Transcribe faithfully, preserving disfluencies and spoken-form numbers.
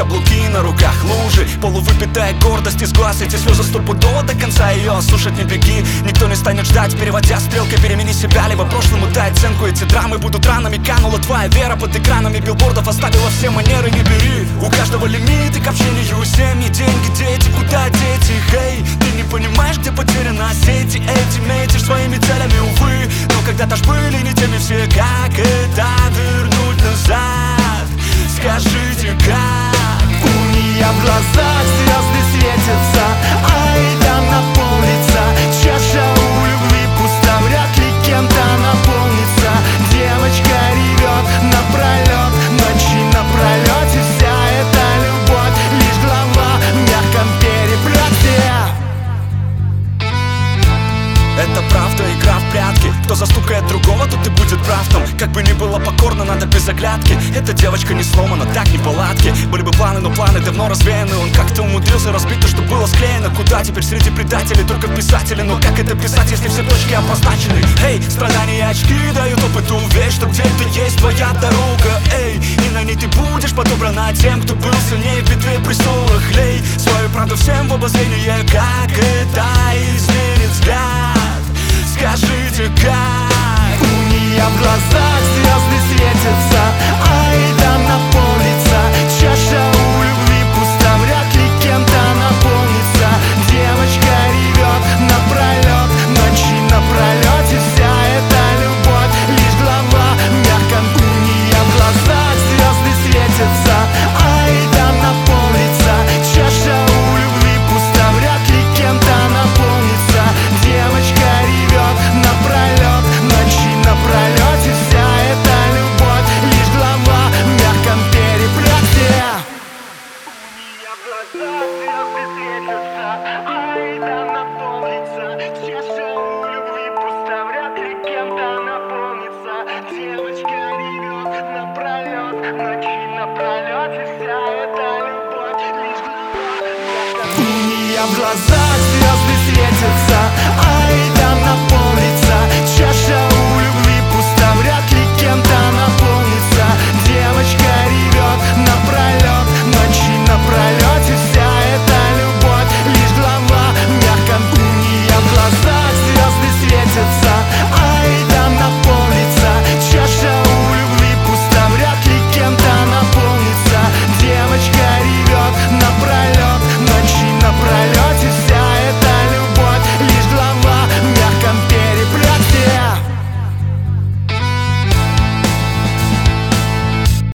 каблуки на руках, лужи, полувыпитая гордость из глаз. Эти слезы стопудово до конца ее осушить не беги. Никто не станет ждать, переводя стрелкой, перемени себя. Либо прошлому дай оценку, эти драмы будут ранами. Канула твоя вера под экранами билбордов, оставила все манеры, не бери. У каждого лимиты к общению, семьи, деньги, дети, куда дети? Хей, ты не понимаешь, где потеряна сети. Эти метишь своими целями, увы. Но когда-то ж были не теми все. Как это вернуть назад? Скажите, как? У нее в глазах звезды светятся, а еда наполнится. Чаша у любви пуста, вряд ли кем-то наполнится. Девочка ревет напролет, ночи напролет. И вся эта любовь лишь глава в мягком переплете. Это правда, игра в прятки. Кто застукает другого, тот и будет прав там. Как бы ни было покорно, надо без оглядки. Эта девочка не сломана, так не палатки. Были бы планы, но планы давно развеяны. Он как-то умудрился разбить то, что было склеено. Куда теперь среди предателей только писатели? Но как это писать, если все точки обозначены? Эй, страдания и очки дают опыту. Верь, что где-то есть твоя дорога. Эй, и на ней ты будешь подобрана тем, кто был сильнее в битве престолов. Лей свою правду всем в обозрение. Как это изменит взгляд? Скажите, как? У нее в глазах звезды светятся, а еда наполнится. Чаша у любви пуста, вряд ли кем-то наполнится. Девочка ревет напролет, ночи напролет. И вся эта любовь лишь глава в мягком. У нее в глазах звезды светятся, а еда наполнится. Чаша у любви пуста, вряд ли кем-то наполнится. Девочка ревет напролет, ночи напролет. И вся эта любовь лишь глава в мягком переплете. У нее в глазах звезды светятся, а еда наполнится. Чаша у любви пуста, вряд ли кем-то наполнится. Девочка ревет напролет, ночи напролет. И вся эта любовь лишь глава в мягком. У нее в глазах звезды светятся,